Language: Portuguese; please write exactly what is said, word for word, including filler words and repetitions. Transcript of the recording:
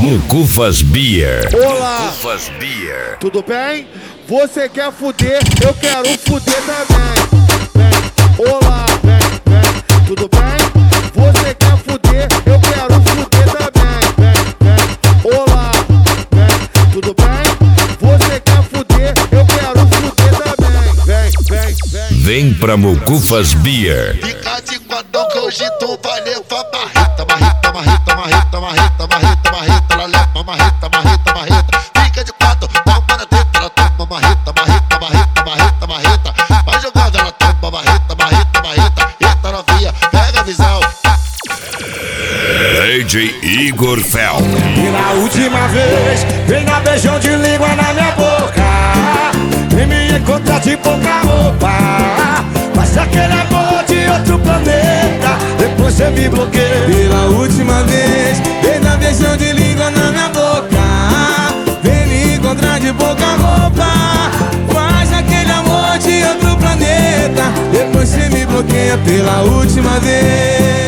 Mucufas Beer. Olá, Mucufas Beer. tudo bem? Você quer fuder, eu quero fuder também. Vem, olá, vem, vem, tudo bem? Você quer fuder, eu quero fuder também. Vem, vem, olá, vem, tudo bem? Você quer fuder, eu quero fuder também. Vem, vem, vem. Vem pra Mucufas Beer. Fica de quadrão que hoje tu vai levar marreta, marreta, marreta, marreta, marreta, marreta, marreta, ela leva marreta, marreta, marreta. Fica de quatro, dá uma na teta, ela toma marreta, marreta, marreta, marreta, marreta. Vai jogando, ela toma marreta, marreta, marreta. Eita novinha, pega a visão. D J Igor Fel. E na última vez, vem dar beijão de língua na minha boca. Vem me encontrar de pouca roupa. Mas aquele amor de outro planeta, depois você me bloqueia. Pela última vez, vem dar beijão de língua na minha boca. Vem me encontrar de pouca roupa. Faz aquele amor de outro planeta, depois você me bloqueia pela última vez.